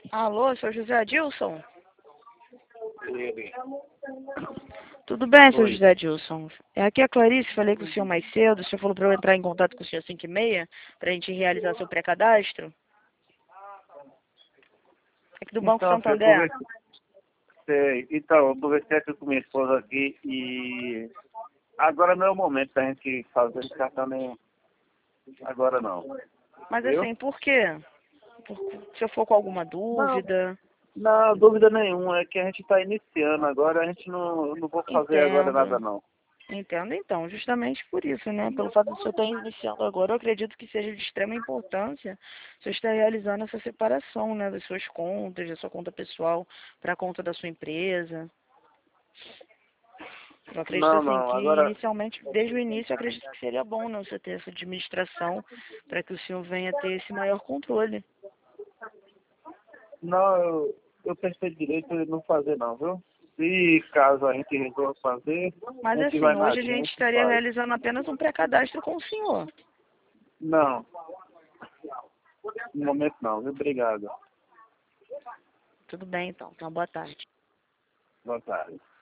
Alô, sou José Adilson? Ele. Tudo bem, seu Oi. José Adilson? Aqui é a Clarice, falei com o senhor mais cedo. O senhor falou para eu entrar em contato com o senhor às 5h30 para a gente realizar seu pré-cadastro. Aqui do Banco Então, Santander. eu conversei aqui com minha esposa aqui e agora não é o momento da gente fazer esse cartão nem agora não. Mas Viu? assim, por quê? Se eu for com alguma Não, dúvida, não, dúvida nenhuma, é que a gente está iniciando agora, a gente não vou fazer agora nada entendo. não. Entendo, então, justamente por isso, né? Pelo fato de o senhor estar iniciando agora, eu acredito que seja de extrema importância o senhor estar realizando essa separação, né? Das suas contas, da sua conta pessoal para a conta da sua empresa. Eu acredito Não, assim não, que agora inicialmente, desde o início, eu acredito que seria bom, né, você ter essa administração para que o senhor venha ter esse maior controle. não, eu pensei direito em não fazer não, viu? Se caso a gente resolva fazer, Mas a gente assim, vai na hoje a gente agência e estaria faz. realizando apenas um pré-cadastro com o senhor. Não, no momento não, viu? Obrigado. Tudo bem, então. Então, boa tarde. Boa tarde.